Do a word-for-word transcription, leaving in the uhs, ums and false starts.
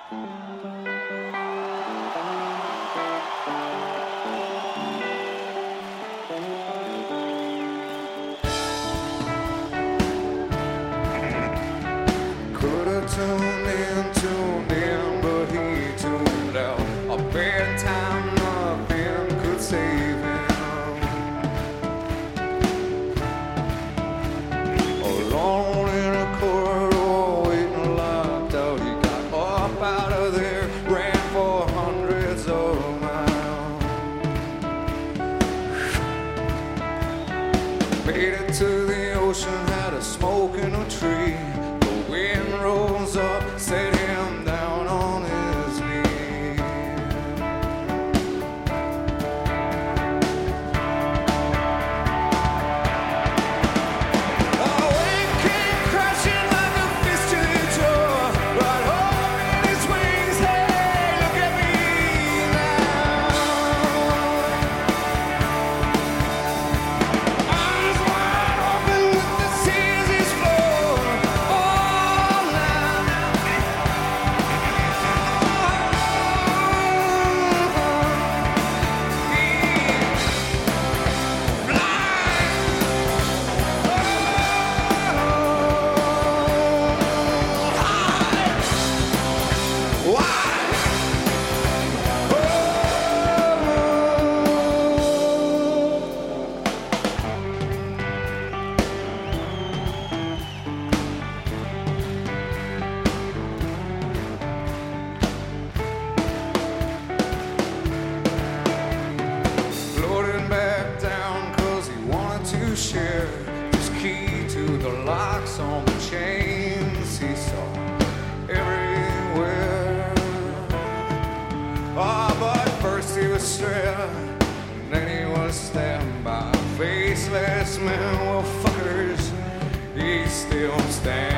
Could've tuned in, tuned in, but he tuned out. A bad time, nothing could save him. Alone in a corridor, waiting locked out. He got up out of there, ran for hundreds of miles. Made it to the ocean, had a smoke in a tree. Wind rose up, set him down on his knees. A wave came crashing like a fist to the jaw, right over in his wings. Hey, look at me now. Eyes wide open with the seas is flowing. Floating back down cause he wanted to share his key to the locks on the chains he saw everywhere. Ah, oh, but first he was strapped, and then he was stabbed by a faceless man. Well, fuckers, he still stands.